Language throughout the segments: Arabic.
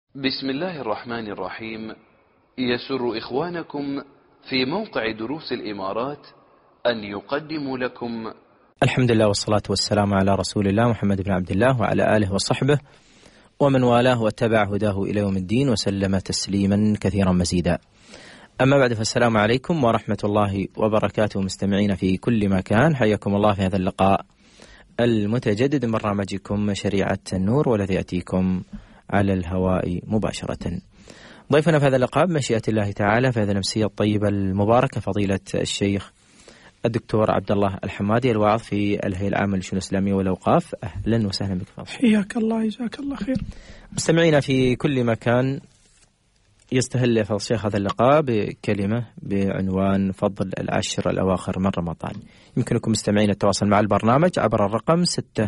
بسم الله الرحمن الرحيم. يسر إخوانكم في موقع دروس الإمارات أن يقدموا لكم الحمد لله والصلاة والسلام على رسول الله محمد بن عبد الله وعلى آله وصحبه ومن والاه واتبع هداه إلى يوم الدين وسلم تسليما كثيرا مزيدا. أما بعد، فالسلام عليكم ورحمة الله وبركاته مستمعين في كل مكان، حياكم الله في هذا اللقاء المتجدد من برنامجكم شريعة النور، والذي يأتيكم على الهواء مباشرة. ضيفنا في هذا اللقاء بمشيئة الله تعالى في هذه الأمسية الطيبة المباركة فضيلة الشيخ الدكتور عبد الله الحمادي، الواعظ في الهيئة العامة للشؤون الإسلامية والأوقاف. أهلا وسهلا بك فضيلة. حياك الله، جزاك الله خير. مستمعينا في كل مكان، يستهل فضل الشيخ هذا اللقاء بكلمة بعنوان فضل العشر الأواخر من رمضان. يمكنكم مستمعين التواصل مع البرنامج عبر الرقم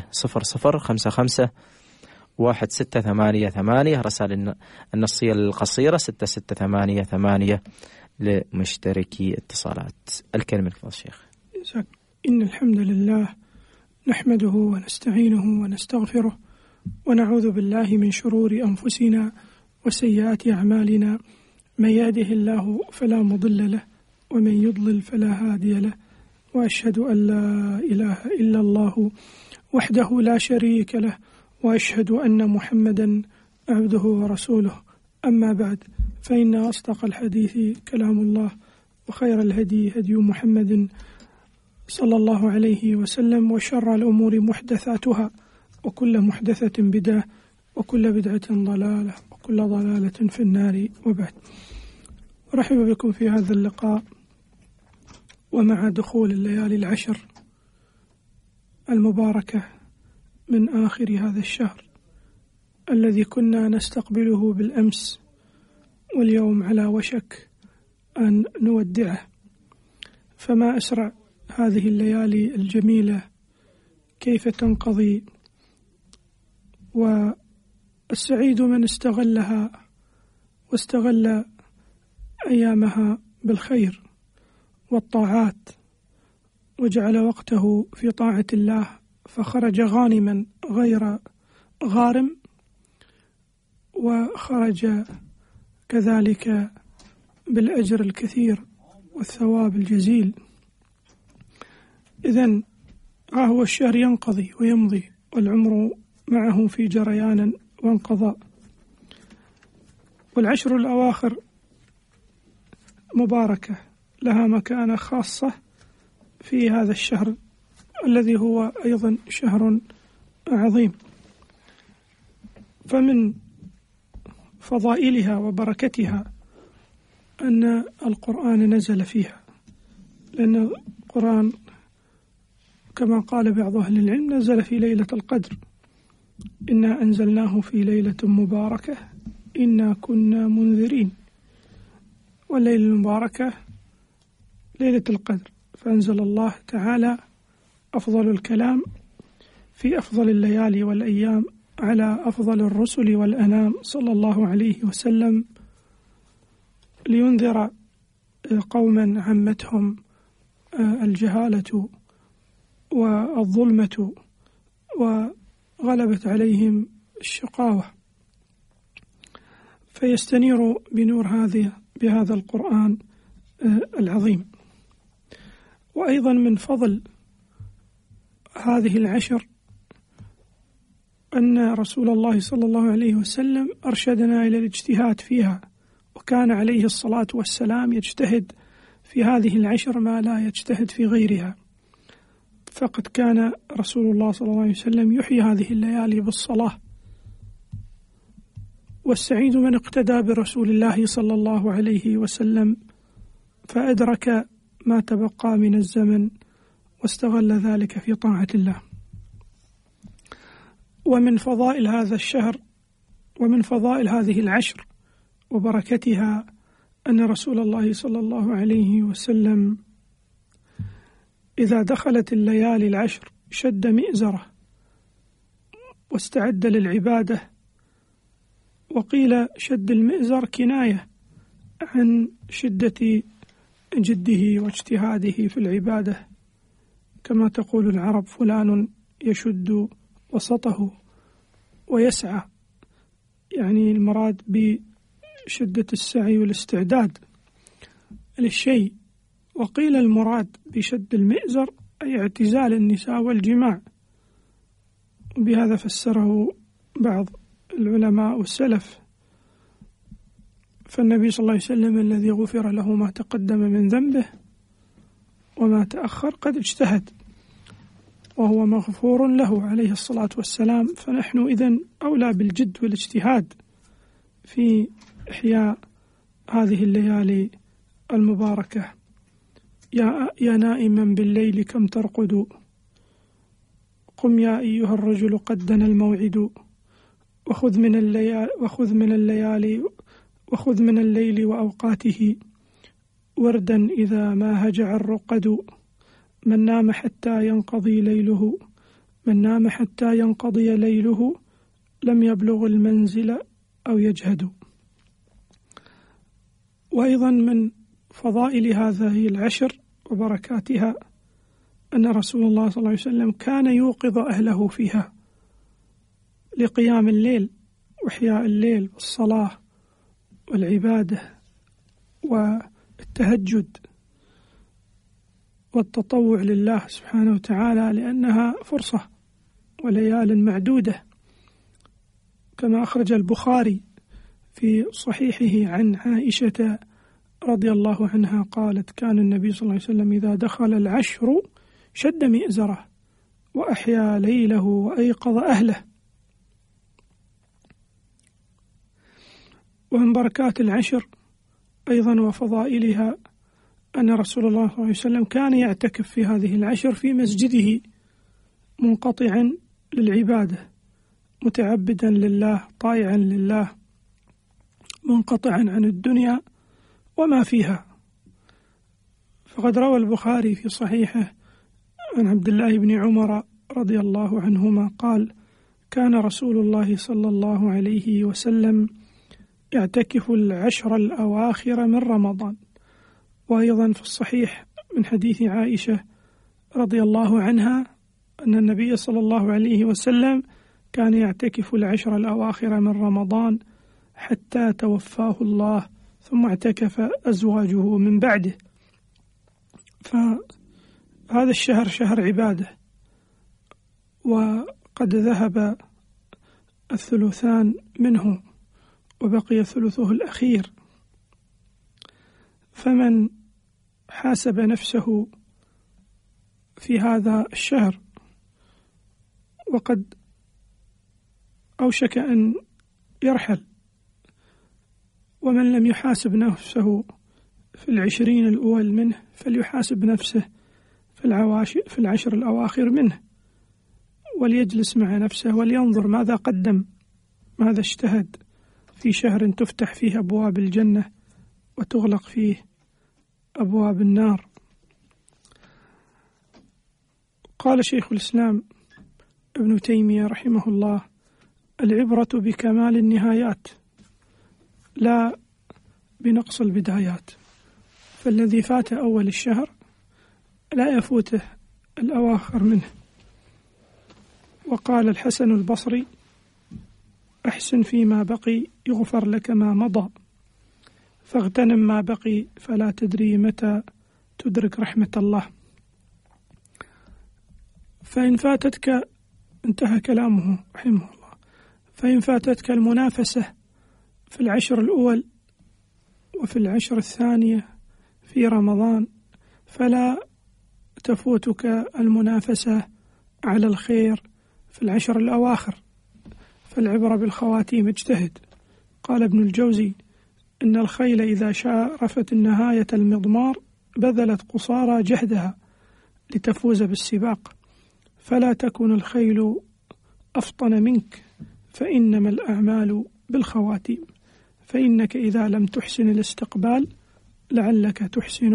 600551688، رسائل النصية القصيرة 6688 لمشتركي اتصالات. الكلمة لك فضل الشيخ. إن الحمد لله نحمده ونستعينه ونستغفره ونعوذ بالله من شرور أنفسنا وسيئات أعمالنا، من يهده الله فلا مضل له ومن يضلل فلا هادي له، وأشهد أن لا إله إلا الله وحده لا شريك له، وأشهد أن محمدا عبده ورسوله. أما بعد، فإن أصدق الحديث كلام الله، وخير الهدي هدي محمد صلى الله عليه وسلم، وشر الأمور محدثاتها، وكل محدثة بدعة، وكل بدعة ضلالة، وكل ضلالة في النار، وبعد. أرحب بكم في هذا اللقاء ومع دخول الليالي العشر المباركة من آخر هذا الشهر الذي كنا نستقبله بالأمس، واليوم على وشك أن نودعه. فما أسرع هذه الليالي الجميلة كيف تنقضي، والسعيد من استغلها واستغل أيامها بالخير والطاعات، وجعل وقته في طاعة الله، فخرج غانما غير غارم، وخرج كذلك بالأجر الكثير والثواب الجزيل. إذن ها هو الشهر ينقضي ويمضي، والعمر معه في جريان وانقضاء، والعشر الأواخر مباركة لها مكانة خاصة في هذا الشهر الذي هو أيضا شهر عظيم. فمن فضائلها وبركتها أن القرآن نزل فيها، لأن القرآن كما قال بعض أهل العلم نزل في ليلة القدر. إنا أنزلناه في ليلة مباركة إنا كنا منذرين، والليلة المباركة ليلة القدر، فأنزل الله تعالى أفضل الكلام في أفضل الليالي والأيام على أفضل الرسل والأنام صلى الله عليه وسلم، لينذر قوما عمتهم الجهالة والظلمة وغلبت عليهم الشقاوة، فيستنير بنور بهذا القرآن العظيم. وأيضا من فضل هذه العشر أن رسول الله صلى الله عليه وسلم أرشدنا إلى الاجتهاد فيها، وكان عليه الصلاة والسلام يجتهد في هذه العشر ما لا يجتهد في غيرها. فقد كان رسول الله صلى الله عليه وسلم يحيي هذه الليالي بالصلاة، والسعيد من اقتدى برسول الله صلى الله عليه وسلم فأدرك ما تبقى من الزمن واستغل ذلك في طاعة الله. ومن فضائل هذا الشهر ومن فضائل هذه العشر وبركتها أن رسول الله صلى الله عليه وسلم إذا دخلت الليالي العشر شد مئزره واستعد للعبادة. وقيل شد المئزر كناية عن شدة جده واجتهاده في العبادة، كما تقول العرب فلان يشد وسطه ويسعى يعني المراد بشدة السعي والاستعداد للشيء، وقيل المراد بشد المئزر أي اعتزال النساء والجماع، وبهذا فسره بعض العلماء والسلف. فالنبي صلى الله عليه وسلم الذي غفر له ما تقدم من ذنبه وما تأخر قد اجتهد، وهو مغفور له عليه الصلاة والسلام، فنحن إذن أولى بالجد والاجتهاد في إحياء هذه الليالي المباركة. يا نائما بالليل كم ترقد، قم يا أيها الرجل قد دنا الموعد، وخذ من الليل وأوقاته وردا إذا ما هجع الرقد، من نام حتى ينقضي ليله لم يبلغ المنزل أو يجهد. وأيضا من فضائل هذه العشر وبركاتها أن رسول الله صلى الله عليه وسلم كان يوقظ أهله فيها لقيام الليل وإحياء الليل والصلاة والعبادة والتهجد والتطوع لله سبحانه وتعالى، لأنها فرصة وليال معدودة، كما أخرج البخاري في صحيحه عن عائشة رضي الله عنها قالت: كان النبي صلى الله عليه وسلم إذا دخل العشر شد مئزره وأحيا ليله وأيقظ أهله. ومن بركات العشر أيضا وفضائلها أن رسول الله صلى الله عليه وسلم كان يعتكف في هذه العشر في مسجده منقطعا للعبادة، متعبدا لله، طائعا لله، منقطعا عن الدنيا وما فيها. فقد روى البخاري في صحيحه عن عبد الله بن عمر رضي الله عنهما قال: كان رسول الله صلى الله عليه وسلم يعتكف العشر الأواخر من رمضان. وأيضا في الصحيح من حديث عائشة رضي الله عنها أن النبي صلى الله عليه وسلم كان يعتكف العشر الأواخر من رمضان حتى توفاه الله، ثم اعتكف أزواجه من بعده. فهذا الشهر شهر عبادة، وقد ذهب الثلثان منه وبقي ثلثه الأخير، فمن حاسب نفسه في هذا الشهر وقد أوشك أن يرحل، ومن لم يحاسب نفسه في 20 الأول منه فليحاسب نفسه في العشر الأواخر منه، وليجلس مع نفسه ولينظر ماذا قدم، ماذا اجتهد في شهر تفتح فيه أبواب الجنة وتغلق فيه أبواب النار. قال شيخ الإسلام ابن تيمية رحمه الله: العبرة بكمال النهايات لا بنقص البدايات، فالذي فات أول الشهر لا يفوته الأواخر منه. وقال الحسن البصري: أحسن فيما بقي يغفر لك ما مضى، فاغتنم ما بقي فلا تدري متى تدرك رحمة الله. فإن فاتتك، انتهى كلامه رحمه الله، فإن فاتتك المنافسة في العشر الأول وفي العشر الثانية في رمضان فلا تفوتك المنافسة على الخير في العشر الأواخر، فالعبرة بالخواتيم. اجتهد. قال ابن الجوزي: إن الخيل إذا شارفت النهاية المضمار بذلت قصارى جهدها لتفوز بالسباق، فلا تكن الخيل أفطن منك، فإنما الأعمال بالخواتيم، فإنك إذا لم تحسن الاستقبال لعلك تحسن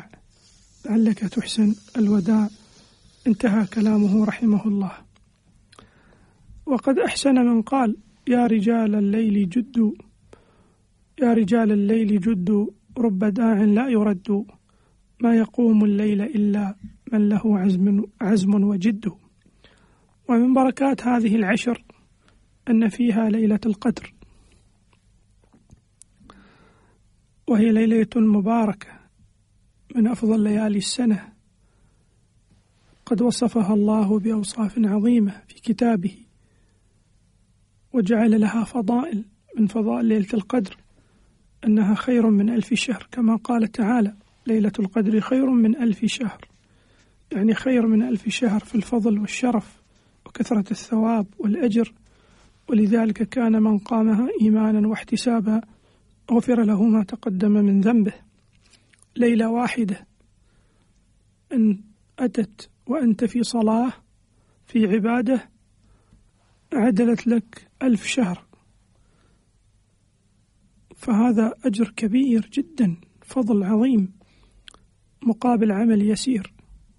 الوداع. انتهى كلامه رحمه الله. وقد أحسن من قال: يا رجال الليل جدوا رب داع لا يرد، ما يقوم الليل إلا من له عزم وجد. ومن بركات هذه العشر أن فيها ليلة القدر، وهي ليلة مباركة من أفضل ليالي السنة، قد وصفها الله بأوصاف عظيمة في كتابه، وجعل لها فضائل. من فضائل ليلة القدر أنها خير من 1000 شهر، كما قال تعالى: ليلة القدر خير من 1000 شهر، يعني خير من 1000 شهر في الفضل والشرف وكثرة الثواب والأجر. ولذلك كان من قامها إيمانا واحتسابا غفر له ما تقدم من ذنبه. ليلة واحدة إن أتت وأنت في صلاة في عبادة عدلت لك 1000 شهر، فهذا أجر كبير جدا، فضل عظيم مقابل عمل يسير.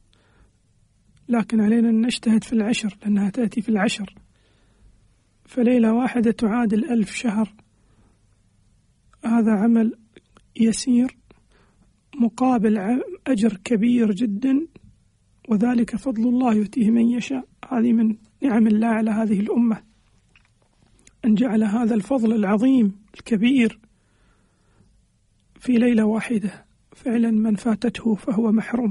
لكن علينا أن نجتهد في العشر، لأنها تأتي في العشر، فليلة واحدة تعادل 1000 شهر. هذا عمل يسير مقابل أجر كبير جدا، وذلك فضل الله يؤتيه من يشاء. هذه من نعم الله على هذه الأمة، أن جعل هذا الفضل العظيم الكبير في ليلة واحدة. فعلا من فاتته فهو محروم.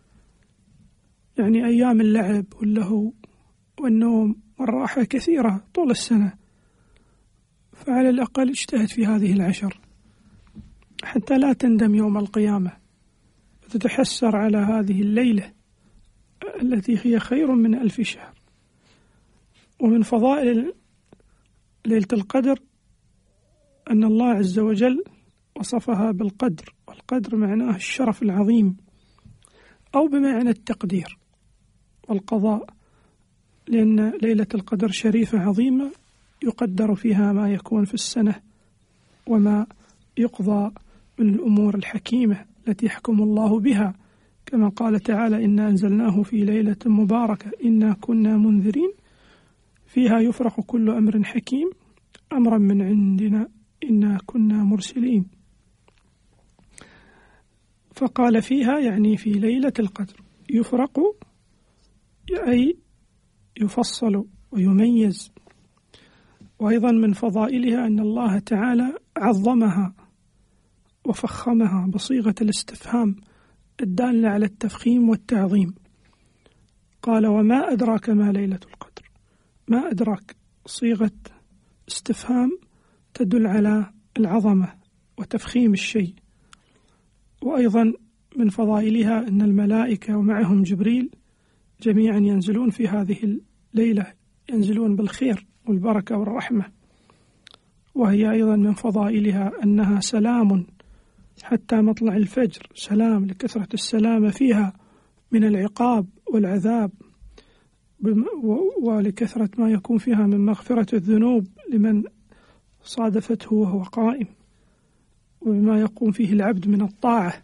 يعني أيام اللعب واللهو والنوم والراحة كثيرة طول السنة، فعلى الأقل اجتهد في هذه العشر حتى لا تندم يوم القيامة وتتحسر على هذه الليلة التي هي خير من 1000 شهر. ومن فضائل ليلة القدر أن الله عز وجل وصفها بالقدر، والقدر معناه الشرف العظيم، أو بمعنى التقدير والقضاء، لأن ليلة القدر شريفة عظيمة يقدر فيها ما يكون في السنة وما يقضى من الأمور الحكيمة التي يحكم الله بها، كما قال تعالى: إنا أنزلناه في ليلة مباركة إنا كنا منذرين فيها يفرق كل أمر حكيم أمرا من عندنا إنا كنا مرسلين. فقال فيها يعني في ليلة القدر يفرق، أي يفصل ويميز. وأيضا من فضائلها أن الله تعالى عظمها وفخمها بصيغة الاستفهام الدالة على التفخيم والتعظيم. قال: وما أدراك ما ليلة القدر. ما أدراك صيغة استفهام تدل على العظمة وتفخيم الشيء. وأيضا من فضائلها أن الملائكة ومعهم جبريل جميعا ينزلون في هذه الليلة، ينزلون بالخير والبركة والرحمة. وهي أيضا من فضائلها أنها سلام حتى مطلع الفجر، سلام لكثرة السلامة فيها من العقاب والعذاب، ولكثرة ما يكون فيها من مغفرة الذنوب لمن صادفته وهو قائم، وبما يقوم فيه العبد من الطاعة.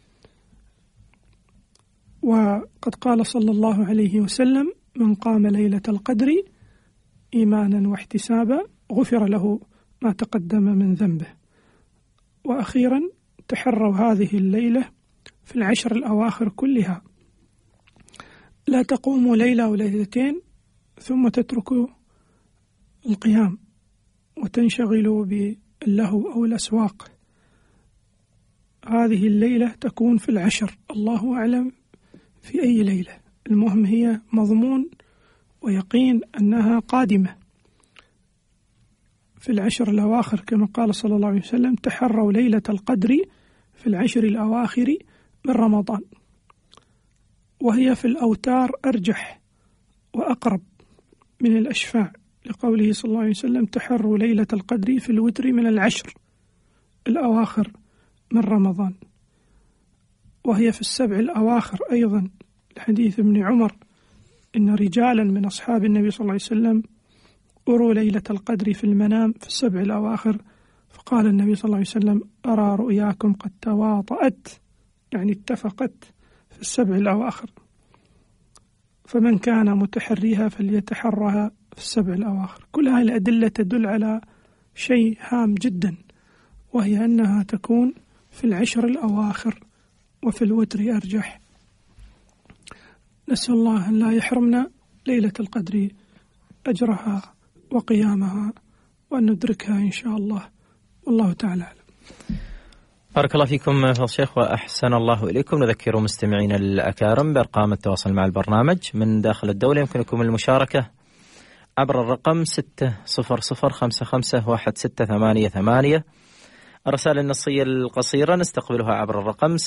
وقد قال صلى الله عليه وسلم: من قام ليلة القدر إيمانا واحتسابا غفر له ما تقدم من ذنبه. وأخيرا تحروا هذه الليلة في العشر الأواخر كلها، لا تقوموا ليلة أو ليلتين ثم تتركوا القيام وتنشغلوا باللهو أو الأسواق. هذه الليلة تكون في العشر، الله أعلم في أي ليلة، المهم هي مضمون ويقين أنها قادمة في العشر الأواخر، كما قال صلى الله عليه وسلم: تحروا ليلة القدر في العشر الأواخر من رمضان. وهي في الأوتار أرجح وأقرب من الأشفاع، لقوله صلى الله عليه وسلم: تحروا ليلة القدر في الوتر من العشر الأواخر من رمضان. وهي في السبع الأواخر أيضا، لحديث ابن عمر: إن رجالا من أصحاب النبي صلى الله عليه وسلم أروا ليلة القدر في المنام في السبع الأواخر، فقال النبي صلى الله عليه وسلم: أرى رؤياكم قد تواطأت، يعني اتفقت في السبع الأواخر، فمن كان متحريها فليتحرها في السبع الأواخر. كل هذه الأدلة تدل على شيء هام جدا، وهي أنها تكون في العشر الأواخر وفي الوتر أرجح. نسأل الله أن لا يحرمنا ليلة القدر أجرها وقيامها، وأن ندركها إن شاء الله، والله تعالى أعلم. بارك الله فيكم فضل الشيخ وأحسن الله إليكم. نذكر مستمعينا الأكارم بأرقام التواصل مع البرنامج من داخل الدولة. يمكنكم المشاركة عبر الرقم 600551688. الرسائل النصية القصيرة نستقبلها عبر الرقم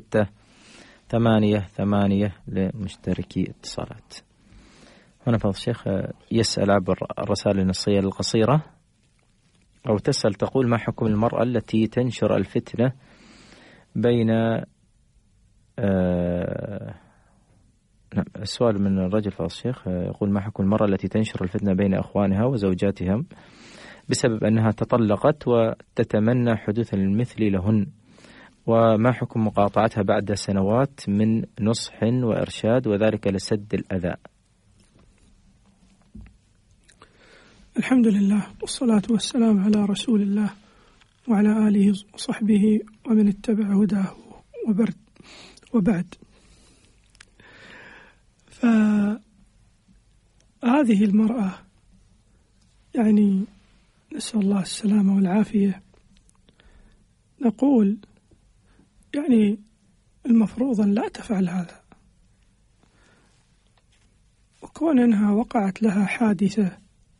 6688 لمشتركي اتصالات. هنا فضل الشيخ يسأل عبر الرسائل النصية القصيرة أو تسأل تقول: ما حكم المرأة التي تنشر الفتنة بين السؤال من الرجل فضل الشيخ يقول: ما حكم المرأة التي تنشر الفتنة بين أخوانها وزوجاتهم بسبب أنها تطلقت وتتمنى حدوث المثل لهن، وما حكم مقاطعتها بعد سنوات من نصح وإرشاد وذلك لسد الأذى؟ الحمد لله والصلاة والسلام على رسول الله وعلى آله وصحبه ومن اتبع هداه وبعد. فهذه المرأة يعني نسأل الله السلامة والعافية، نقول يعني المفروض أن لا تفعل هذا، وكون أنها وقعت لها حادثة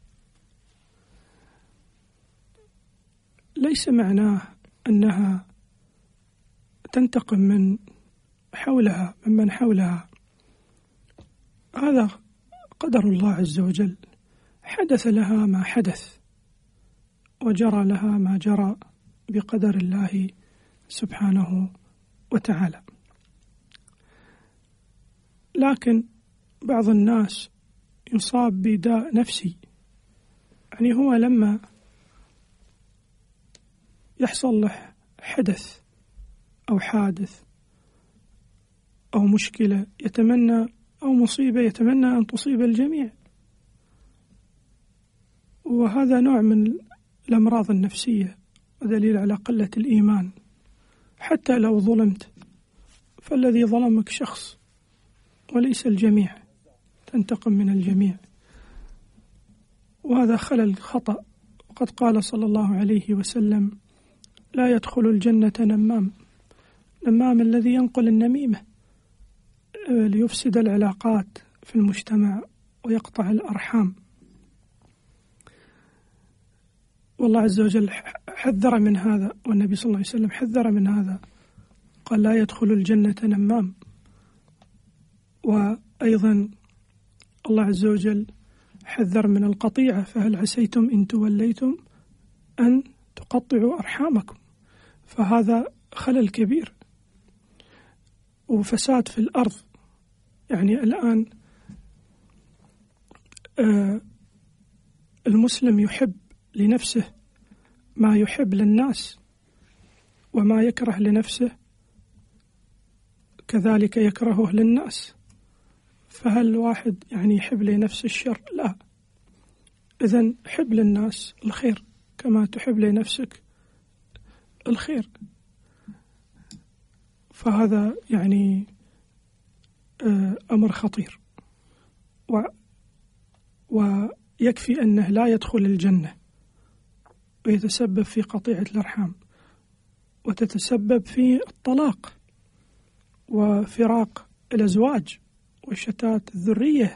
ليس معناه أنها تنتقم من حولها ممن حولها. هذا قدر الله عز وجل، حدث لها ما حدث وجرى لها ما جرى بقدر الله سبحانه وتعالى. لكن بعض الناس يصاب بداء نفسي، يعني هو لما يحصل له حدث أو حادث أو مشكلة يتمنى أو مصيبة يتمنى أن تصيب الجميع، وهذا نوع من الأمراض النفسية ودليل على قلة الإيمان. حتى لو ظلمت فالذي ظلمك شخص وليس الجميع، تنتقم من الجميع، وهذا خلل خطأ. وقد قال صلى الله عليه وسلم: لا يدخل الجنة نمام الذي ينقل النميمة ليفسد العلاقات في المجتمع ويقطع الأرحام. والله عز وجل حذر من هذا، والنبي صلى الله عليه وسلم حذر من هذا، قال: لا يدخل الجنة نمام. وأيضا الله عز وجل حذر من القطيعة: فهل عسيتم إن توليتم أن تقطعوا أرحامكم. فهذا خلل كبير وفساد في الأرض. يعني الآن المسلم يحب لنفسه ما يحب للناس، وما يكره لنفسه كذلك يكرهه للناس. فهل واحد يعني يحب لنفسه الشر؟ لا. إذن حب للناس الخير كما تحب لنفسك الخير. فهذا يعني أمر خطير، ويكفي أنه لا يدخل الجنة ويتسبب في قطيعة الأرحام، وتتسبب في الطلاق وفراق الأزواج وشتات الذرية.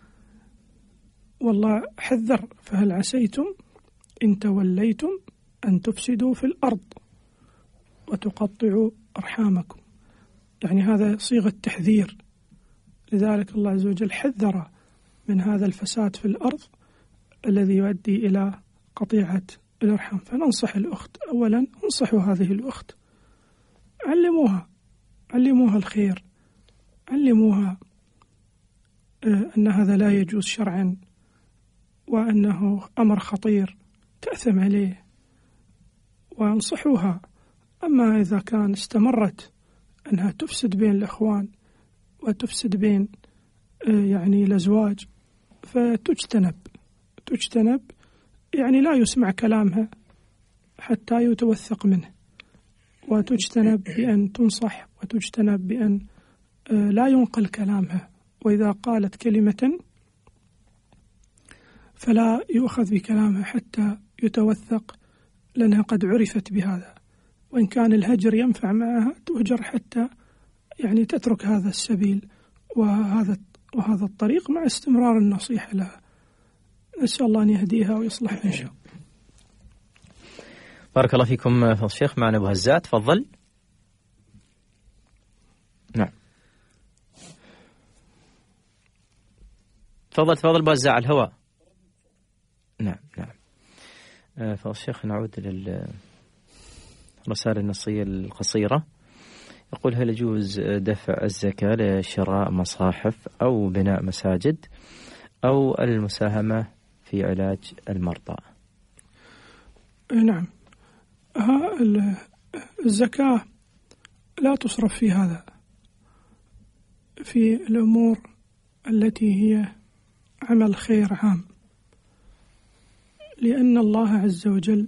والله حذر: فهل عسيتم إن توليتم أن تفسدوا في الأرض وتقطعوا أرحامكم. يعني هذا صيغة تحذير. لذلك الله عز وجل حذر من هذا الفساد في الأرض الذي يؤدي إلى قطيعة الأرحام. فننصح الأخت، أولا انصحوا هذه الأخت، علموها الخير، علموها أن هذا لا يجوز شرعا، وأنه أمر خطير تأثم عليه، وانصحوها. أما إذا كان استمرت أنها تفسد بين الأخوان وتفسد بين يعني الأزواج فتجتنب، يعني لا يسمع كلامها حتى يتوثق منه، وتجتنب بأن تنصح، وتجتنب بأن لا ينقل كلامها. وإذا قالت كلمة فلا يؤخذ بكلامها حتى يتوثق، لأنها قد عرفت بهذا. وإن كان الهجر ينفع معها تهجر حتى يعني تترك هذا السبيل وهذا الطريق مع استمرار النصيحة لها. نسأل الله أن يهديها ويصلح إن شاء الله. بارك الله فيكم فضل الشيخ. معنا أبو هزات، تفضل. نعم تفضل أبو هزات على الهواء. نعم فضل الشيخ، نعود للرسالة النصية القصيرة. يقول: هل يجوز دفع الزكاة لشراء مصاحف أو بناء مساجد أو المساهمة في علاج المرضى؟ نعم، الزكاة لا تصرف في هذا، في الأمور التي هي عمل خير عام، لأن الله عز وجل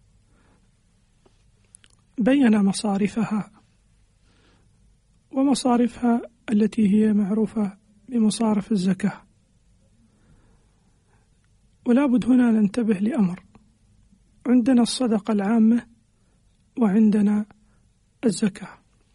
بين مصارفها، ومصارفها التي هي معروفة بمصارف الزكاة. ولا بد هنا ننتبه لأمر: عندنا الصدقة العامة وعندنا الزكاة.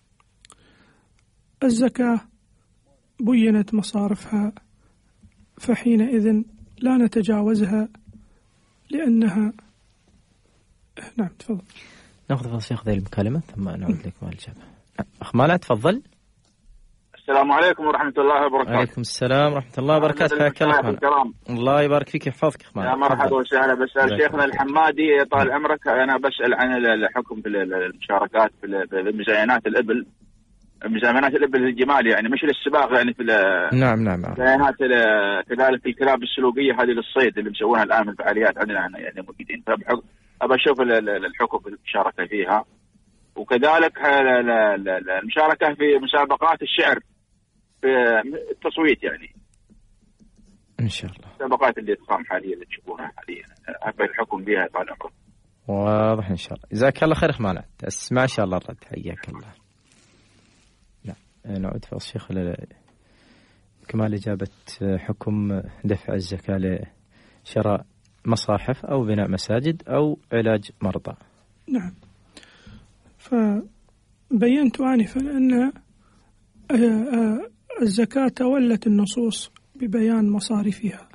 الزكاة بينت مصارفها، فحينئذ لا نتجاوزها لأنها. نعم تفضل. نأخذ فضل الشيخ ذي المكالمة ثم نعود لك مع الإجابة. أخ مالا تفضل. السلام عليكم ورحمة الله وبركاته. وعليكم السلام ورحمة الله وبركاته. حياك الله. الله يبارك فيك ويحفظك أخ مالا. يا مرحبا وسهلا. بسأل شيخنا الحمادي طال عمرك، أنا بسأل عن الحكم في المشاركات في مزاينات الإبل، مزاينات الإبل الجمال، يعني مش للسباق، يعني في نعم مزاينات كذلك الكلاب السلوكية هذه للصيد اللي مسوونها الآن في الفعاليات عندنا يعني موجودين. أبى أشوف الحكم في المشاركة فيها، وكذلك المشاركة في مسابقات الشعر في التصويت، يعني إن شاء الله المسابقات اللي تقام حاليا اللي تشوفونها حاليا أبى الحكم بها طال عمرك. واضح إن شاء الله. جزاك الله خير أخ مالا، تسمع إن شاء الله الرد. حياك الله. نعود فضل الشيخ كمال إجابة حكم دفع الزكاة لشراء مصاحف أو بناء مساجد أو علاج مرضى. نعم، فبينت آنفا أن الزكاة تولت النصوص ببيان مصارفها،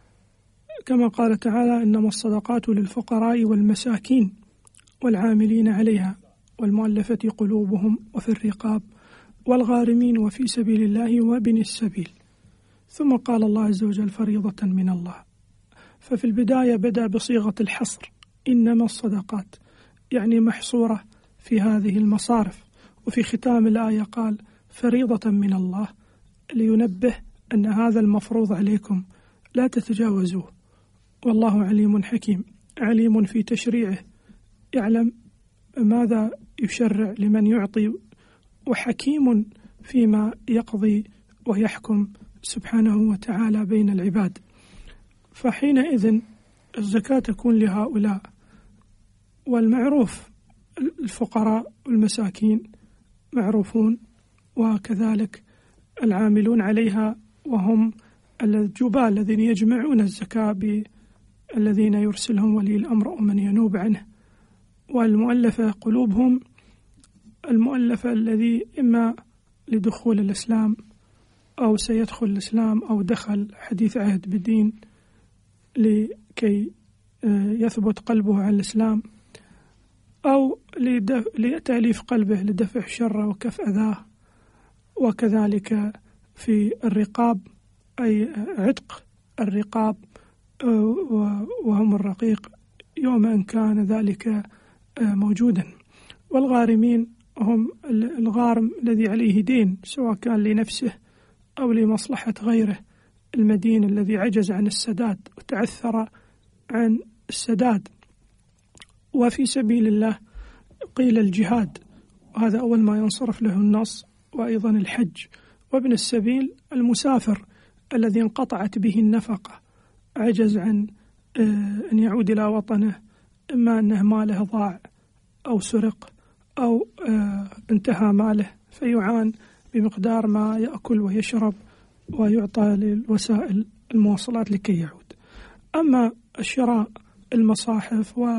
كما قال تعالى: إنما الصدقات للفقراء والمساكين والعاملين عليها والمؤلفة قلوبهم وفي الرقاب والغارمين وفي سبيل الله وابن السبيل. ثم قال الله عز وجل: فريضة من الله. ففي البداية بدأ بصيغة الحصر: إنما الصدقات، يعني محصورة في هذه المصارف. وفي ختام الآية قال: فريضة من الله، لينبه أن هذا المفروض عليكم لا تتجاوزوه، والله عليم حكيم، عليم في تشريعه، يعلم ماذا يشرع لمن يعطي، وحكيم فيما يقضي ويحكم سبحانه وتعالى بين العباد. فحينئذ الزكاة تكون لهؤلاء، والمعروف الفقراء والمساكين معروفون، وكذلك العاملون عليها وهم الجبال الذين يجمعون الزكاة بالذين يرسلهم ولي الأمر ومن ينوب عنه، والمؤلفة قلوبهم، المؤلفة الذي إما لدخول الإسلام أو سيدخل الإسلام أو دخل حديث عهد بالدين لكي يثبت قلبه على الإسلام، أو لتأليف قلبه لدفع شره وكف أذاه. وكذلك في الرقاب، أي عتق الرقاب، وهم الرقيق يوم أن كان ذلك موجودا. والغارمين هم الغارم الذي عليه دين، سواء كان لنفسه أو لمصلحة غيره، المدين الذي عجز عن السداد وتعثر عن السداد. وفي سبيل الله قيل الجهاد، وهذا أول ما ينصرف له النص، وأيضا الحج. وابن السبيل المسافر الذي انقطعت به النفقة، عجز عن أن يعود إلى وطنه، إما أنه ماله ضاع أو سرق أو انتهى ماله، فيعان بمقدار ما يأكل ويشرب ويعطى للوسائل المواصلات لكي يعود. أما الشراء المصاحف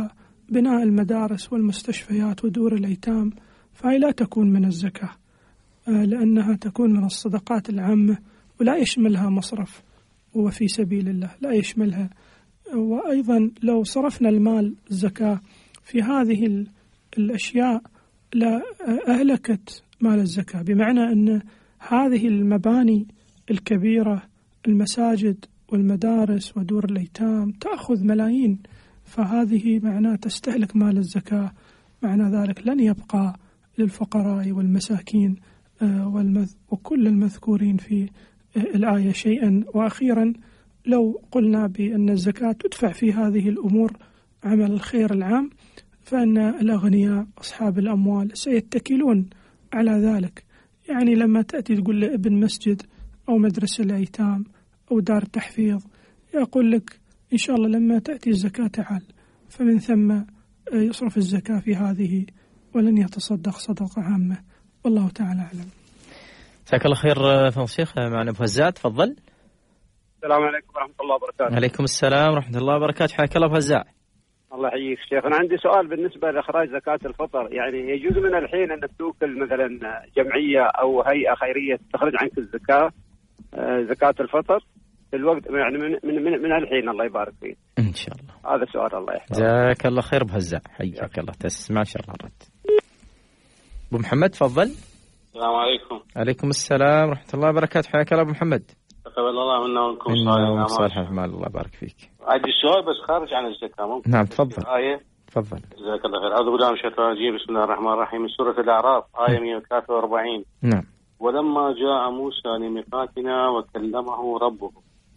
بناء المدارس والمستشفيات ودور الأيتام فهي لا تكون من الزكاة، لأنها تكون من الصدقات العامة ولا يشملها مصرف وفي سبيل الله، لا يشملها. وأيضا لو صرفنا المال الزكاة في هذه الأشياء لا أهلكت مال الزكاة، بمعنى أن هذه المباني الكبيرة، المساجد والمدارس ودور الأيتام، تأخذ ملايين، فهذه معناه تستهلك مال الزكاة، معنى ذلك لن يبقى للفقراء والمساكين وكل المذكورين في الآية شيئا. وأخيرا لو قلنا بأن الزكاة تدفع في هذه الأمور عمل الخير العام، فإن الأغنياء أصحاب الأموال سيتكلون على ذلك. يعني لما تأتي تقول لابن مسجد أو مدرسة الأيتام أو دار تحفيظ، يقول لك إن شاء الله لما تأتي الزكاة تعال، فمن ثم يصرف الزكاة في هذه ولن يتصدق صدقة عامة. والله تعالى أعلم. جزاك الله خير فضل الشيخ. معنا أبو هزات، تفضل. السلام عليكم ورحمة الله وبركاته. عليكم السلام ورحمة الله وبركاته، حياك الله أبو هزات. الله يحييك شيخ. أنا عندي سؤال بالنسبة لإخراج زكاة الفطر. يعني يجوز من الحين أنك توكل مثلا جمعية أو هيئة خيرية تخرج عنك الزكاة، زكاة الفطر في الوقت، يعني من الحين؟ الله يبارك فيك. إن شاء الله. هذا سؤال. الله يحفظك. جزاك الله خير أبو هزات، حياك الله، تسمع شاء الله الرد. أبو محمد تفضل. السلام عليكم. عليكم السلام ورحمة الله وبركاته، حياك الله أبو محمد. تقبل الله منا ومنكم صالح الأعمال. الله يبارك فيك. عندي سؤال بس خارج عن الزكاة، ممكن؟ نعم تفضل. آية. تفضل. جزاك الله خير. أعوذ بالله من الشيطان الرجيم. بسم الله الرحمن الرحيم. من سورة الأعراف آية 143. نعم. ولما جاء موسى لميقاتنا وكلمه ربه.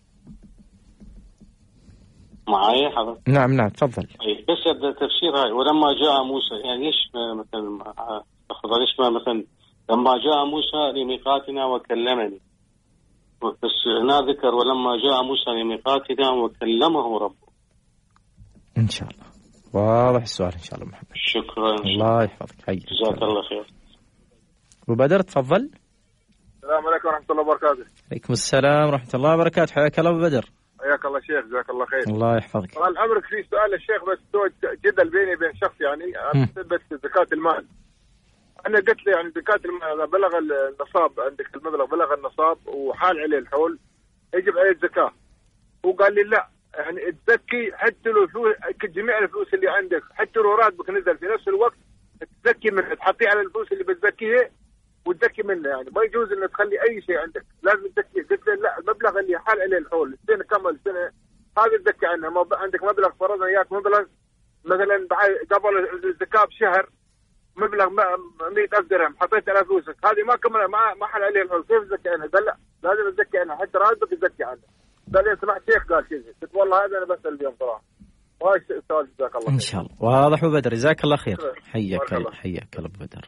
معايا حضرتك؟ نعم تفضل. بس التفسير هاي ولما جاء موسى، يعني ليش مثلا ليش مثلا لما جاء موسى لميقاتنا وكلمني، بس هنا ذكر ولما جاء موسى لميقاتنا وكلمه ربه. إن شاء الله واضح السؤال إن شاء الله محمد. شكرا. الله يحفظك. حي. جزاك الله خير. أبو بدر تفضل. السلام عليكم ورحمة الله وبركاته. عليكم السلام ورحمة الله وبركاته، حياك الله أبو بدر. حياك الله شيخ، جزاك الله خير. الله يحفظك. طال عمرك في سؤال للشيخ، بس جدل بيني وبين شخص يعني بس زكاة المال. أنا قلت له يعني زكاة المال بلغ النصاب، عندك المبلغ بلغ النصاب وحال عليه الحول يجب عليه الزكاة. وقال لي لا، يعني تزكي حتى لو جميع الفلوس اللي عندك، حتى لو راتبك نزل في نفس الوقت تزكي منه، تحطيه على الفلوس اللي بتزكيها وتزكي منه. يعني ما يجوز انك تخلي اي شيء عندك، لازم تزكيه. قلت له لا، المبلغ اللي حال عليه الحول السنه كمل سنه هذا تزكي عنه. عندك مبلغ فرضنا اياك مبلغ مثلا قبل الزكاه بشهر مبلغ 100,000 درهم، حطيت على فلوسك هذه ما كمل ما حل عليه الحول، كيف تزكي عنها؟ قال لا لازم تزكي عنها حتى راتبك تزكي عنه. قال لي سمعت شيخ قال كذا، قلت والله هذا انا بسال اليوم صراحه. وهاي السؤال جزاك الله خير. ان شاء الله واضح ابو بدر، جزاك الله خير. حياك الله ابو بدر.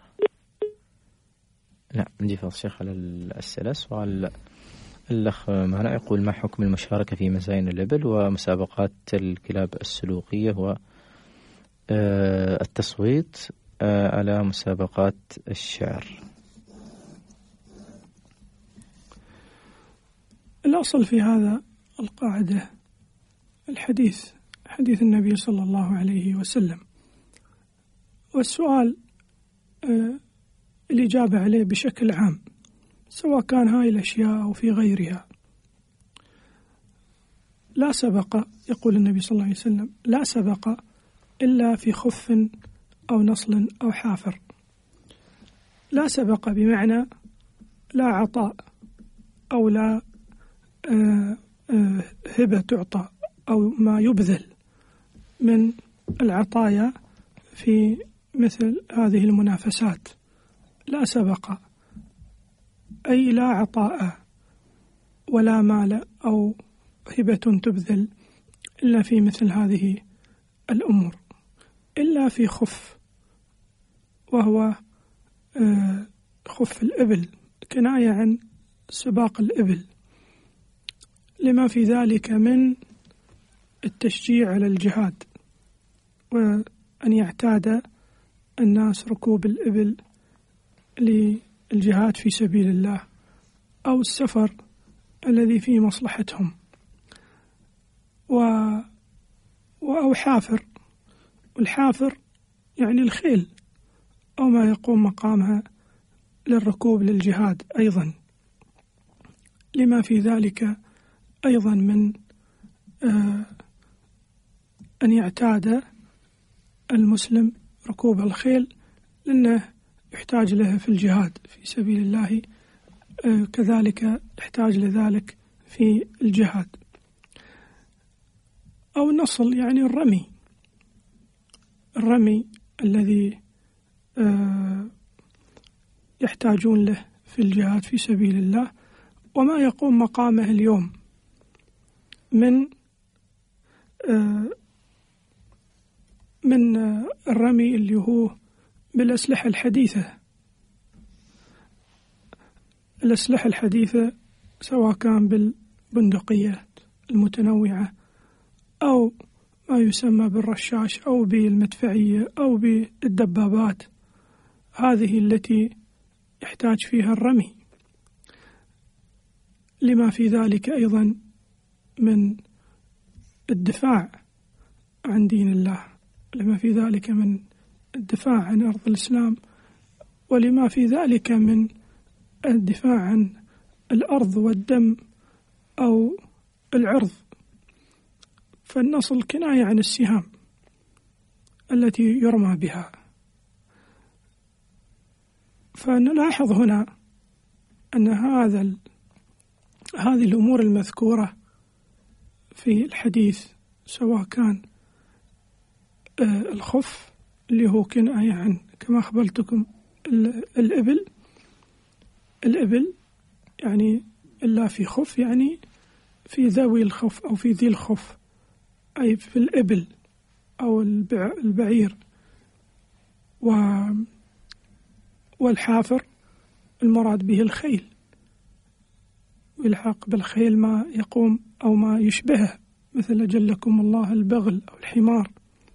نعم نجي فضل الشيخ على الأسئلة. سؤال الأخ معنا يقول: ما حكم المشاركة في مزاين الإبل ومسابقات الكلاب السلوقية والتصويت على مسابقات الشعر؟ الأصل في هذا القاعدة حديث النبي صلى الله عليه وسلم، والسؤال الإجابة عليه بشكل عام سواء كان هاي الأشياء أو في غيرها. لا سبق، يقول النبي صلى الله عليه وسلم: لا سبق إلا في خف أو نصل أو حافر. لا سبق بمعنى لا عطاء أو لا هبة تعطى أو ما يبذل من العطايا في مثل هذه المنافسات. لا سبق أي لا عطاء ولا مال أو هبة تبذل إلا في مثل هذه الأمور، إلا في خف، وهو خف الإبل، كناية عن سباق الإبل، لما في ذلك من التشجيع على الجهاد، وأن يعتاد الناس ركوب الإبل للجهاد في سبيل الله أو السفر الذي فيه مصلحتهم، أو حافر والحافر يعني الخيل أو ما يقوم مقامها للركوب للجهاد أيضا، لما في ذلك أيضا من أن يعتاد المسلم ركوب الخيل لأنه يحتاج له في الجهاد في سبيل الله، كذلك يحتاج لذلك في الجهاد. أو النصل يعني الرمي الذي يحتاجون له في الجهاد في سبيل الله، وما يقوم مقامه اليوم من الرمي اللي هو بالأسلحة الحديثة. الأسلحة الحديثة سواء كان بالبندقيات المتنوعة أو ما يسمى بالرشاش أو بالمدفعية أو بالدبابات، هذه التي يحتاج فيها الرمي، لما في ذلك أيضا من الدفاع عن دين الله، لما في ذلك من الدفاع عن أرض الإسلام، ولما في ذلك من الدفاع عن الأرض والدم أو العرض. فالنصل كناية عن السهام التي يرمى بها. فنلاحظ هنا أن هذه الأمور المذكورة في الحديث، سواء كان الخف اللي هو كناية عن كما أخبرتكم الإبل يعني إلا في خف، يعني في ذوي الخف أو في ذي الخف، أي في الإبل أو البعير. والحافر المراد به الخيل، يلحق بالخيل ما يقوم أو ما يشبهه، مثل أجلكم الله البغل أو الحمار.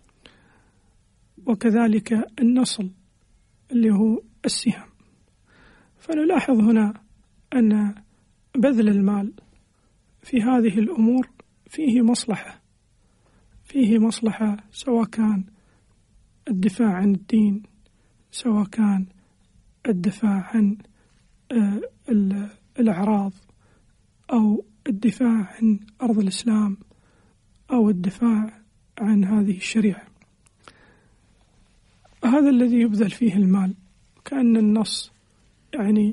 وكذلك النصل اللي هو السهام. فنلاحظ هنا أن بذل المال في هذه الأمور فيه مصلحة، سواء كان الدفاع عن الدين، سواء كان الدفاع عن الأعراض، أو الدفاع عن أرض الإسلام، أو الدفاع عن هذه الشريعة. هذا الذي يبذل فيه المال، كأن النص يعني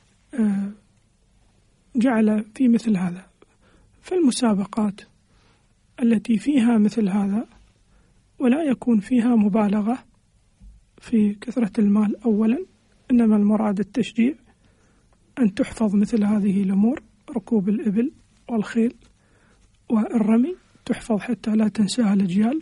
جعل في مثل هذا. فالمسابقات التي فيها مثل هذا ولا يكون فيها مبالغة في كثرة المال أولا، إنما المراد التشجيع، أن تحفظ مثل هذه الأمور، ركوب الإبل والخيل والرمي تحفظ حتى لا تنساها الأجيال،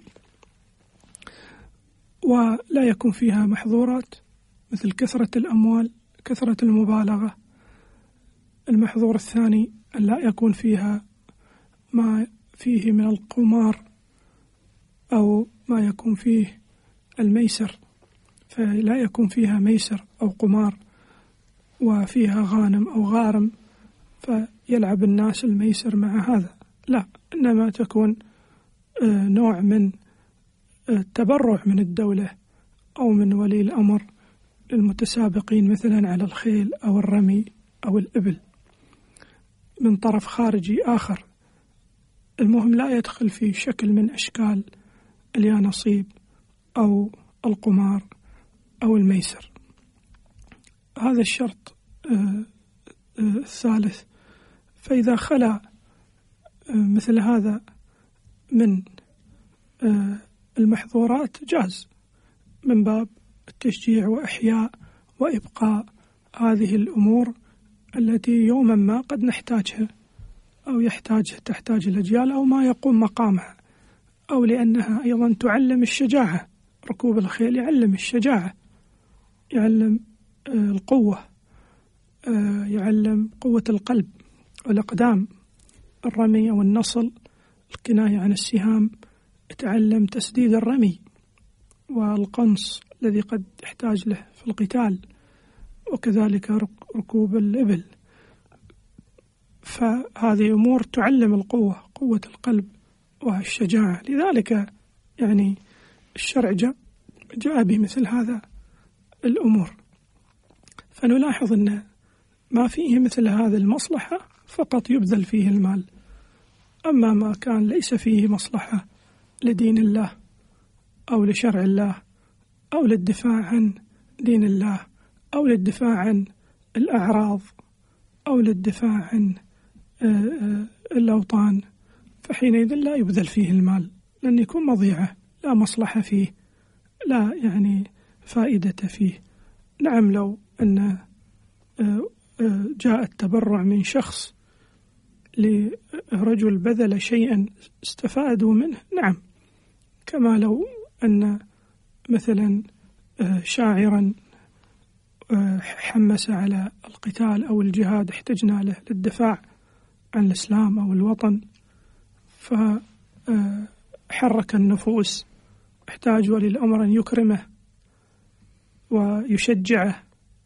ولا يكون فيها محظورات مثل كثرة الأموال، كثرة المبالغة. المحظور الثاني أن لا يكون فيها ما فيه من القمار أو ما يكون فيه الميسر، فلا يكون فيها ميسر أو قمار وفيها غانم أو غارم فيلعب الناس الميسر مع هذا، لا، إنما تكون نوع من التبرع من الدولة أو من ولي الأمر للمتسابقين مثلا على الخيل أو الرمي أو الإبل من طرف خارجي آخر. المهم لا يدخل في شكل من أشكال اليانصيب أو القمار أو الميسر. هذا الشرط الثالث. فإذا خلا مثل هذا من المحظورات جاز من باب التشجيع وإحياء وإبقاء هذه الأمور التي يوما ما قد نحتاجها أو تحتاج الأجيال أو ما يقوم مقامها، أو لأنها أيضا تعلم الشجاعة. ركوب الخيل يعلم الشجاعة، يعلم القوة، يعلم قوة القلب والأقدام. الرمي أو النصل الكناية عن السهام تعلم تسديد الرمي والقنص الذي قد يحتاج له في القتال، وكذلك ركوب الإبل. فهذه أمور تعلم القوة، قوة القلب والشجاعة. لذلك يعني الشرع جاء بمثل هذا الأمور. فنلاحظ أن ما فيه مثل هذه المصلحة فقط يبذل فيه المال، أما ما كان ليس فيه مصلحة لدين الله أو لشرع الله أو للدفاع عن دين الله أو للدفاع عن الأعراض أو للدفاع عن الأوطان، فحينئذ لا يبذل فيه المال، لأن يكون مضيعة لا مصلحة فيه، لا يعني فائدة فيه. نعم، لو أن جاء التبرع من شخص لرجل بذل شيئا استفادوا منه، نعم، كما لو أن مثلا شاعرا حمس على القتال أو الجهاد احتجنا له للدفاع عن الإسلام أو الوطن، فحرك النفوس، احتاج ولي الأمر أن يكرمه ويشجعه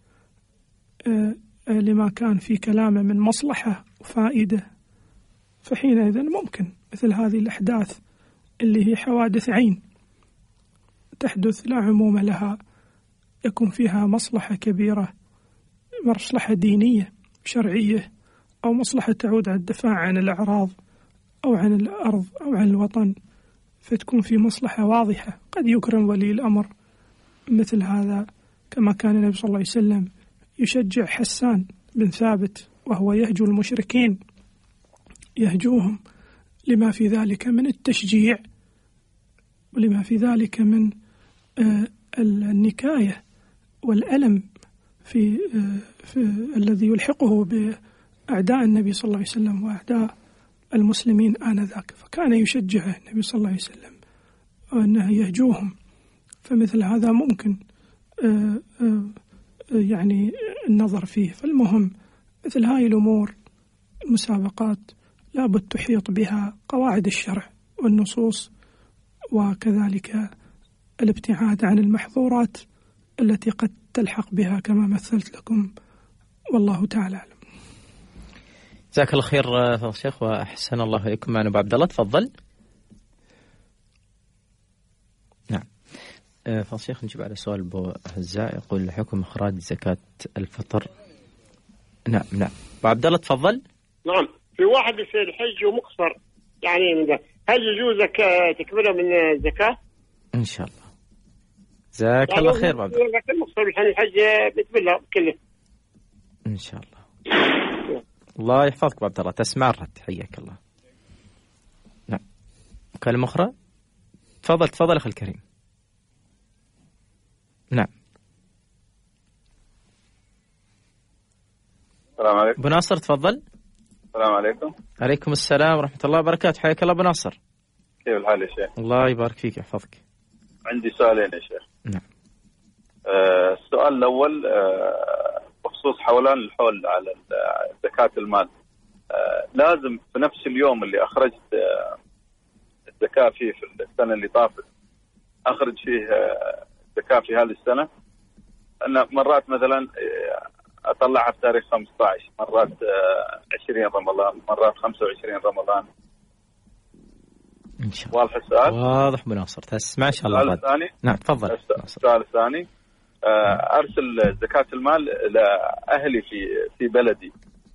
لما كان في كلامه من مصلحة وفائدة، فحينئذ ممكن مثل هذه الأحداث اللي هي حوادث عين تحدث لا عموم لها، يكون فيها مصلحة كبيرة، مصلحة دينية شرعية أو مصلحة تعود على الدفاع عن الأعراض أو عن الأرض أو عن الوطن، فتكون في مصلحة واضحة. قد يكرم ولي الأمر مثل هذا، كما كان النبي صلى الله عليه وسلم يشجع حسان بن ثابت وهو يهجو المشركين، يهجوهم لما في ذلك من التشجيع ولما في ذلك من النكاية والألم في الذي يلحقه بأعداء النبي صلى الله عليه وسلم وأعداء المسلمين آنذاك، فكان يشجعه النبي صلى الله عليه وسلم وأنه يهجوهم. فمثل هذا ممكن يعني النظر فيه. فالمهم مثل هاي الأمور المسابقات لابد تحيط بها قواعد الشرع والنصوص، وكذلك الابتعاد عن المحظورات التي قد تلحق بها كما مثلت لكم، والله تعالى أعلم. جزاك الله خير فضل الشيخ وأحسن الله إليكم. معنا أبو عبد الله، تفضل. نعم فضل الشيخ، نجيب على سؤال أبو هزاء، يقول حكم إخراج زكاة الفطر. نعم أبو عبد الله تفضل. نعم، في واحد يصير الحج ومقصر يعني من ده، هل يجوز تكمله من الزكاة؟ إن شاء الله. جزاك الله خير أبو عبد الله. لكن مقصر الحج بسم الله كله إن شاء الله. الله يحفظك أبو عبد الله، تسمع الرد، حياك الله. نعم، كلمة أخرى، تفضل أخي الكريم. نعم. السلام عليكم. أبو ناصر تفضل. السلام عليكم. عليكم السلام ورحمة الله وبركاته، حياك الله أبو ناصر. كيف الحال يا شيخ؟ الله يبارك فيك ويحفظك. عندي سؤالين يا شيخ. نعم. السؤال الأول بخصوص حولان الحول على زكاة المال، لازم في نفس اليوم اللي أخرجت الزكاة فيه في السنة اللي طافت أخرج فيه زكاة في هذه السنة؟ أن مرات مثلا أطلعها في تاريخ 15، مرات 20 رمضان، مرات 25 رمضان. إن شاء الله. واضح السؤال؟ واضح أبو ناصر، تسمع إن شاء الله. السؤال الثاني. نعم تفضل. السؤال الثاني، أرسل زكاة المال لأهلي في بلدي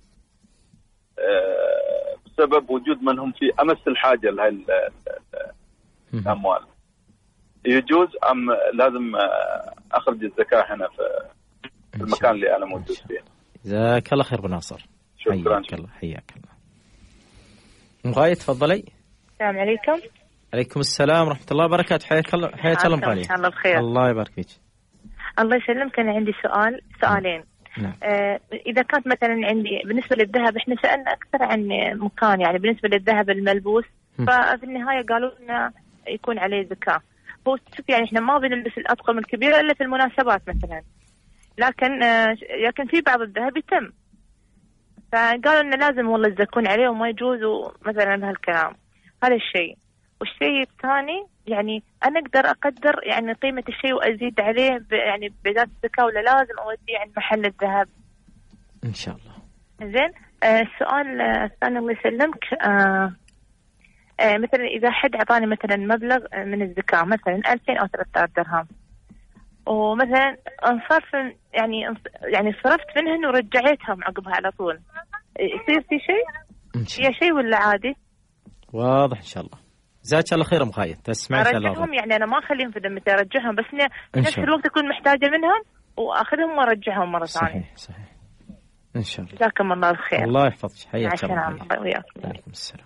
بسبب وجود من هم في أمس الحاجة لهذه الأموال، يجوز أم لازم أخرج الزكاة هنا في المكان اللي أنا موجود فيه؟ جزاك الله خير أبو ناصر. شكرا. حياك الله. مغاية تفضلي. السلام عليكم. عليكم السلام ورحمة الله وبركاته، حياك الله. حياك الله مغالية. إن شاء الله بخير. الله يبارك فيك. الله يسلمك. أنا عندي سؤالين. نعم. إذا كانت مثلا عندي بالنسبة للذهب، إحنا سألنا أكثر عن مكان، يعني بالنسبة للذهب الملبوس، ففي النهاية قالوا لنا يكون عليه زكاة. هو يعني إحنا ما بنلبس الأطقم الكبيرة إلا في المناسبات مثلا، لكن في بعض الذهب يتم، فقالوا لنا لازم والله يزكون عليه وما يجوز مثلا هالكلام. هذا الشيء. والشيء الثاني، يعني أنا أقدر أقدر يعني قيمة الشيء وأزيد عليه يعني بذات الزكاة، ولا لازم أوديه عند محل الذهب؟ إن شاء الله. زين. السؤال الثاني الله يسلمك، مثلا إذا حد أعطاني مثلا مبلغ من الزكاة مثلا 2000 أو 3000 درهم، ومثلا انصرف يعني صرفت منهن ورجعتهم عقبها على طول، يصير في شيء ولا عادي؟ واضح إن شاء الله. جزاك الله خير مخايد. تسمعي إن شاء الله. أرجعهم يعني أنا ما أخليهم في ذمتي، أرجعهم بس في نفس الوقت أكون محتاجة منهم وأخذهم وأرجعهم مرة ثانية. صحيح إن شاء الله. جزاكم الله الخير. الله يحفظك. حياك الله. عليكم السلام.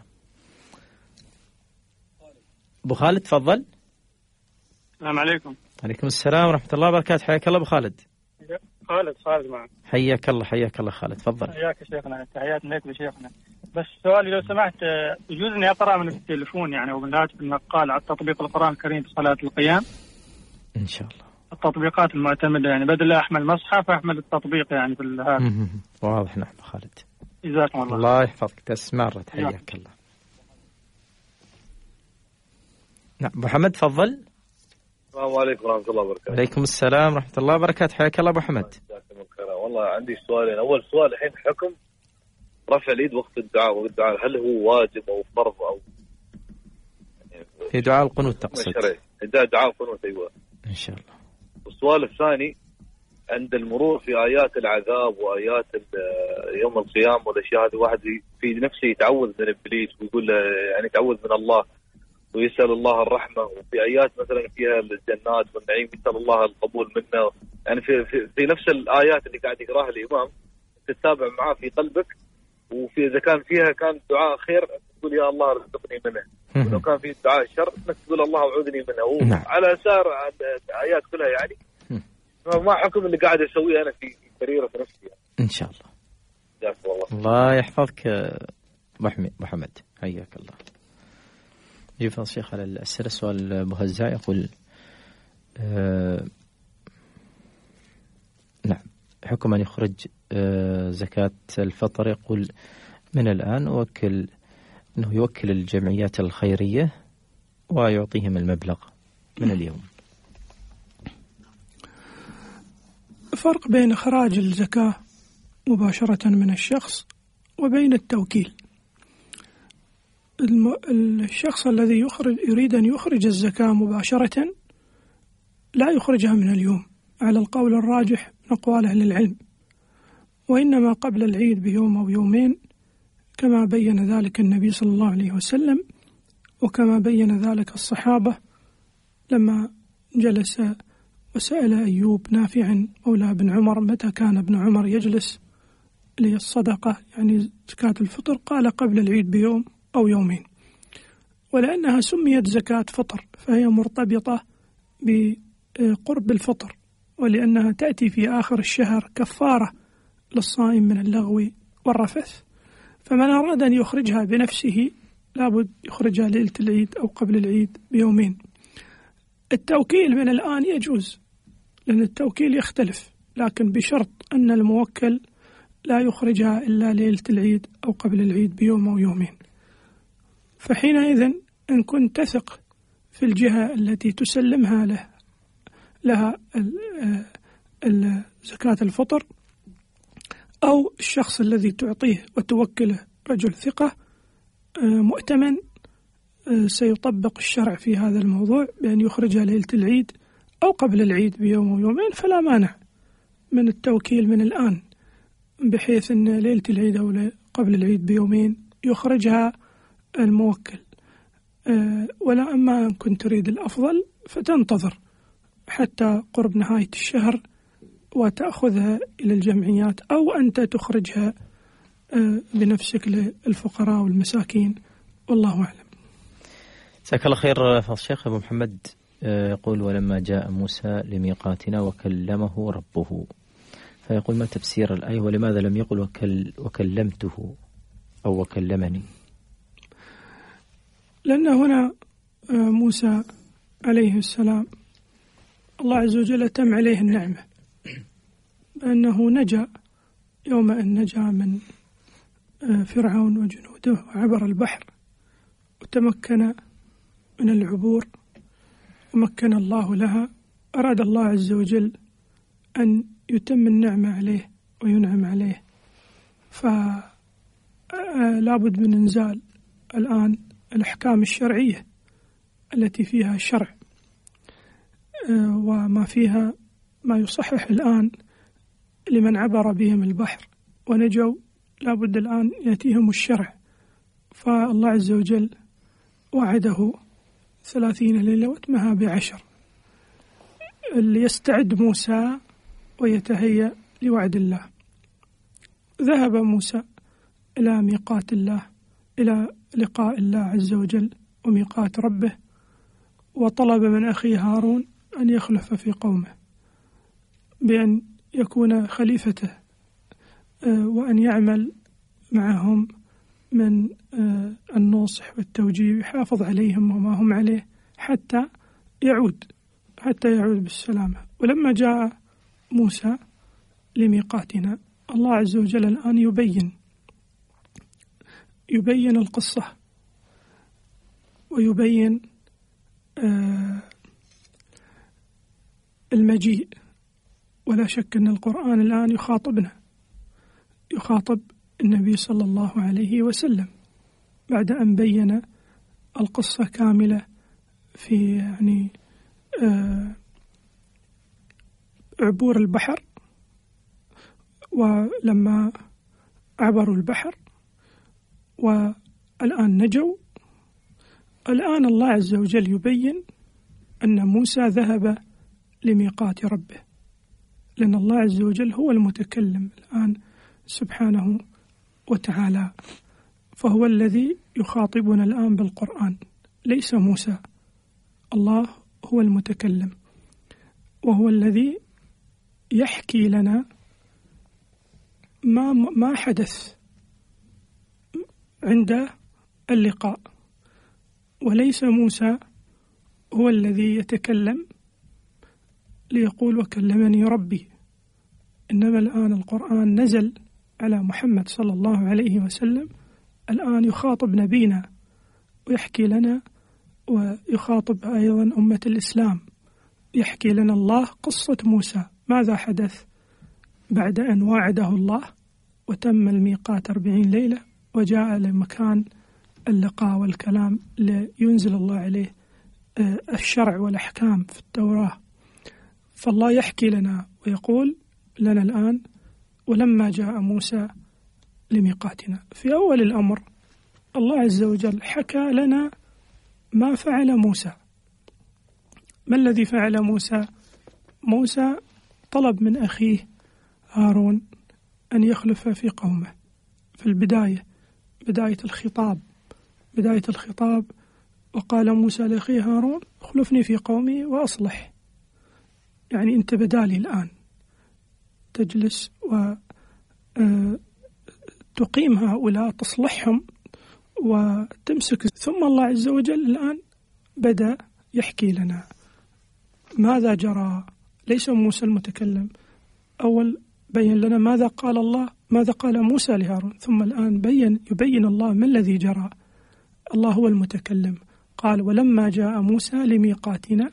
أبو خالد تفضل. السلام عليكم. عليكم السلام ورحمة الله وبركاته. حياك الله أبو خالد. خالد معك. حياك الله خالد تفضل. حياك يا شيخنا، تحياتنا لك بشيخنا. بس سؤالي لو سمحت، يجوز اني اقرا من التليفون يعني او من الهاتف النقال على تطبيق القرآن الكريم في صلاة القيام؟ ان شاء الله. التطبيقات المعتمدة يعني بدل لا احمل مصحف احمل التطبيق يعني في الهاتف. واضح. نعم خالد. جزاكم الله. الله يحفظك. تسمرت. حياك الله. نعم محمد تفضل. السلام عليكم ورحمة الله وبركاته. عليكم السلام ورحمة الله وبركاته. حياك الله أبو حمد. والله عندي سؤالين. أول سؤال الحين حكم رفع اليد وقت الدعاء هل هو واجب أو فرض أو في دعاء القنوت تقصد؟ دعاء القنوت أيوة إن شاء الله. والسؤال الثاني عند المرور في آيات العذاب وآيات يوم القيامة والأشياء هذه واحد في نفسه يتعوذ من إبليس ويقول يعني يتعوذ من الله ويسأل الله الرحمة، وفي آيات مثلا فيها الجنات والنعيم يسأل الله القبول منه، يعني في نفس الآيات اللي قاعد يقراها الإمام تتابع معاه في قلبك، وفي إذا كان فيها كان دعاء خير تقول يا الله رزقني منه، ولو كان في دعاء شر تقول الله أعوذني منه، على سار الآيات كلها يعني ما حكم اللي قاعد أسويه أنا في سريرة نفسي يعني. إن شاء الله. جزاك الله. الله يحفظك محمد. حياك الله. يجيب الشيخ على الأسئلة. السؤال أبو هزاع يقول نعم حكم أن يخرج زكاة الفطر، يقول من الآن أنه يوكل الجمعيات الخيرية ويعطيهم المبلغ من اليوم. فرق بين إخراج الزكاة مباشرة من الشخص وبين التوكيل. الشخص الذي يريد أن يخرج الزكاة مباشرة لا يخرجها من اليوم على القول الراجح من أقوال أهل العلم، وإنما قبل العيد بيوم أو يومين كما بين ذلك النبي صلى الله عليه وسلم، وكما بين ذلك الصحابة لما جلس وسأل أيوب نافعا مولى بن عمر متى كان ابن عمر يجلس للصدقة يعني زكاة الفطر، قال قبل العيد بيوم أو يومين. ولأنها سميت زكاة فطر فهي مرتبطة بقرب الفطر، ولأنها تأتي في آخر الشهر كفارة للصائم من اللغو والرفث، فمن أراد أن يخرجها بنفسه لابد يخرجها ليلة العيد أو قبل العيد بيومين. التوكيل من الآن يجوز، لأن التوكيل يختلف، لكن بشرط أن الموكل لا يخرجها إلا ليلة العيد أو قبل العيد بيوم أو يومين. فحينئذ إن كنت تثق في الجهة التي تسلمها لها زكاة الفطر أو الشخص الذي تعطيه وتوكله رجل ثقة مؤتمن سيطبق الشرع في هذا الموضوع بأن يخرجها ليلة العيد أو قبل العيد بيوم أو يومين، فلا مانع من التوكيل من الآن، بحيث أن ليلة العيد أو قبل العيد بيومين يخرجها الموكل. ولا أما إن كنت تريد الأفضل فتنتظر حتى قرب نهاية الشهر وتأخذها إلى الجمعيات، أو أنت تخرجها بنفسك للفقراء والمساكين، والله أعلم. جزاك الله خير فضل الشيخ. أبو محمد يقول ولما جاء موسى لميقاتنا وكلمه ربه، فيقول ما تفسير الآية ولماذا لم يقل وكلمته أو وكلمني؟ لأن هنا موسى عليه السلام الله عز وجل أتم عليه النعمة بأنه نجا يوم أن نجا من فرعون وجنوده وعبر البحر وتمكن من العبور ومكن الله لها. أراد الله عز وجل أن يتم النعمة عليه وينعم عليه، فلا بد من إنزال الآن الأحكام الشرعية التي فيها شرع، وما فيها ما يصحح الآن لمن عبر بهم البحر ونجوا، لابد الآن يأتيهم الشرع. فالله عز وجل وعده 30 ليلة واتمها ب10 ليستعد موسى ويتهيأ لوعد الله. ذهب موسى إلى ميقات الله، إلى لقاء الله عز وجل وميقات ربه، وطلب من أخيه هارون أن يخلف في قومه بأن يكون خليفته، وأن يعمل معهم من النصح والتوجيه، يحافظ عليهم وما هم عليه حتى يعود بالسلامة. ولما جاء موسى لميقاتنا، الله عز وجل الآن يبين القصة ويبين المجيء. ولا شك أن القرآن الآن يخاطب النبي صلى الله عليه وسلم بعد أن بين القصة كاملة في عبور البحر، ولما عبروا البحر والآن نجوا. الآن الله عز وجل يبين أن موسى ذهب لميقات ربه، لأن الله عز وجل هو المتكلم الآن سبحانه وتعالى، فهو الذي يخاطبنا الآن بالقرآن، ليس موسى. الله هو المتكلم، وهو الذي يحكي لنا ما حدث عند اللقاء، وليس موسى هو الذي يتكلم ليقول وكلمني ربي، إنما الآن القرآن نزل على محمد صلى الله عليه وسلم، الآن يخاطب نبينا ويحكي لنا، ويخاطب أيضا أمة الإسلام، يحكي لنا الله قصة موسى، ماذا حدث بعد أن وعده الله وتم الميقات 40 ليلة وجاء لمكان اللقاء والكلام لينزل الله عليه الشرع والأحكام في التوراة. فالله يحكي لنا ويقول لنا الآن ولما جاء موسى لميقاتنا. في أول الأمر الله عز وجل حكى لنا ما فعل موسى. ما الذي فعل موسى؟ موسى طلب من أخيه هارون أن يخلف في قومه في بداية الخطاب، وقال موسى لأخيه هارون اخلفني في قومي وأصلح، يعني أنت بدالي الآن تجلس وتقيم هؤلاء، تصلحهم وتمسك. ثم الله عز وجل الآن بدأ يحكي لنا ماذا جرى. ليس موسى المتكلم، أول بين لنا ماذا قال الله، ماذا قال موسى لهارون، ثم الآن يبين الله ما الذي جرى. الله هو المتكلم. قال ولما جاء موسى لميقاتنا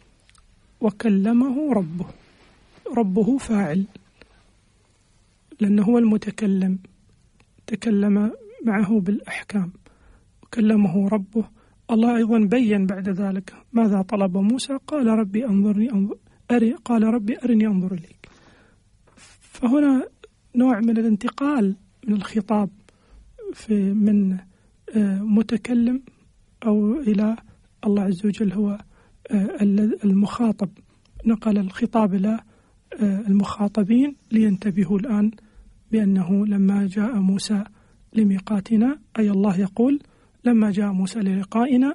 وكلمه ربه فاعل، لأنه هو المتكلم، تكلم معه بالأحكام وكلمه ربه. الله أيضا بين بعد ذلك ماذا طلب موسى، قال ربي قال ربي أرني أنظر إليك. فهنا نوع من الانتقال من الخطاب من متكلم أو إلى الله عز وجل هو المخاطب، نقل الخطاب إلى المخاطبين لينتبهوا الآن بأنه لما جاء موسى لميقاتنا، أي الله يقول لما جاء موسى للقائنا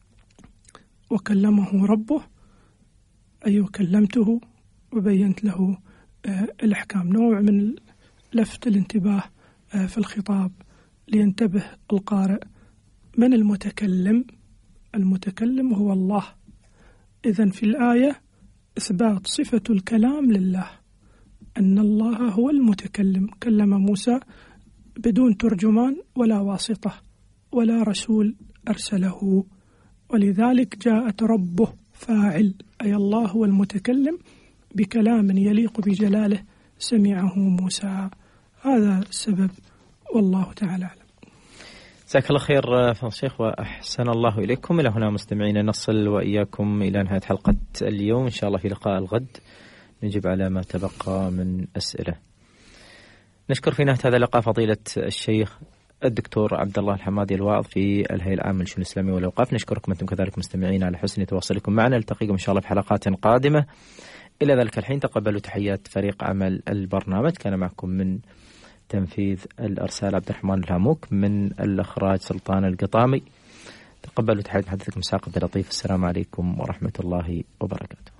وكلمه ربه، أي كلمته وبينت له الأحكام. نوع من لفت الانتباه في الخطاب لينتبه القارئ من المتكلم. المتكلم هو الله. إذن في الآية إثبات صفة الكلام لله، أن الله هو المتكلم، كلم موسى بدون ترجمان ولا واسطة ولا رسول أرسله، ولذلك جاءت ربه فاعل، أي الله هو المتكلم بكلام يليق بجلاله سمعه موسى. هذا السبب، والله تعالى أعلم. جزاك الله خير فضل الشيخ وأحسن الله إليكم. إلى هنا مستمعين نصل وإياكم إلى نهاية حلقة اليوم. إن شاء الله في لقاء الغد نجيب على ما تبقى من أسئلة. نشكر في نهاية هذا اللقاء فضيلة الشيخ الدكتور عبد الله الحمادي الواعظ في الهيئة العامة للشؤون الإسلامية والأوقاف. نشكركم أنتم كذلك مستمعين على حسن تواصلكم معنا. نلتقيكم إن شاء الله في حلقات قادمة. إلى ذلك الحين تقبلوا تحيات فريق عمل البرنامج. كان معكم من تنفيذ الأرسال عبد الرحمن الهاموك، من الإخراج سلطان القطامي. تقبلوا تحيات محدثكم ساقب لطيف. السلام عليكم ورحمة الله وبركاته.